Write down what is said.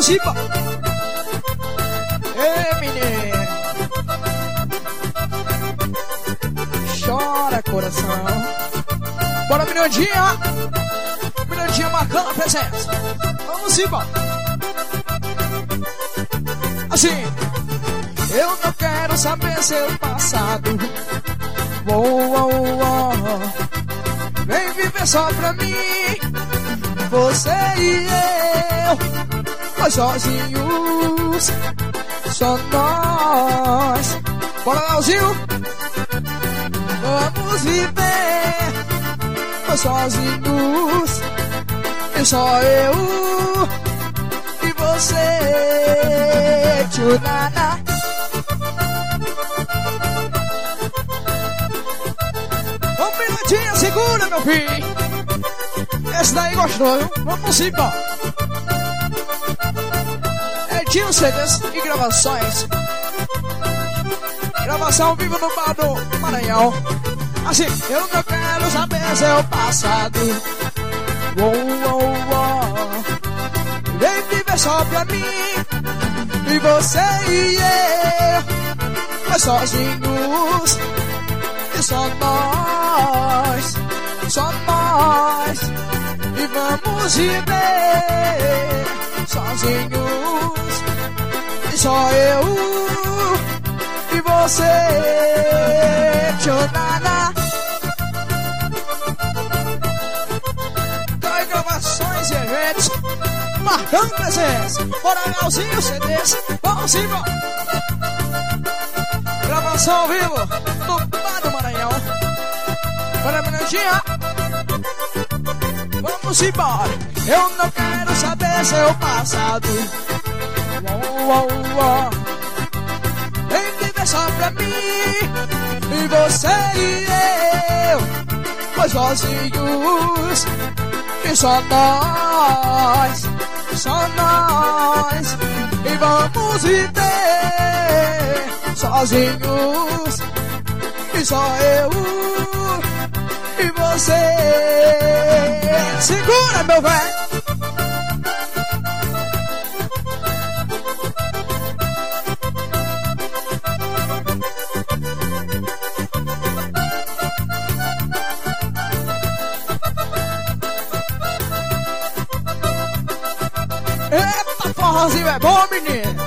embora. Ei, menino. Chora, coração. Bora, Mirandinha. Mirandinha marcando a presença. Vamos embora. Assim. Eu não quero saber seu passado. Vem viver só pra mim. Você e eu, nós sozinhos, só nós. Bora, Leozinho. Vamos viver, nós sozinhos, e só eu e você. Tchunana. Um minutinho, segura, meu filho. Esse daí gostou, viu? Vamos embora. Edinho CDs e gravações. Gravação ao vivo no bar do Maranhão. Assim, eu não quero saber seu passado. Vem viver só pra mim. E você e eu, nós sozinhos, e só nós, só nós. E vamos viver sozinhos, e só eu e você. Tchonana. Dói gravações e eventos marcando presença. Bora, Leozinho, CDs. Vamos embora. Gravação ao vivo no bar do Maranhão. Bora, Mirandinha. Vamos embora. Eu não quero saber seu passado. Vem viver só pra mim. E você e eu, nós sozinhos, e só nós, só nós. E vamos viver sozinhos, e só eu e você. Segura, meu velho. Eita, forrozinho é bom, menino.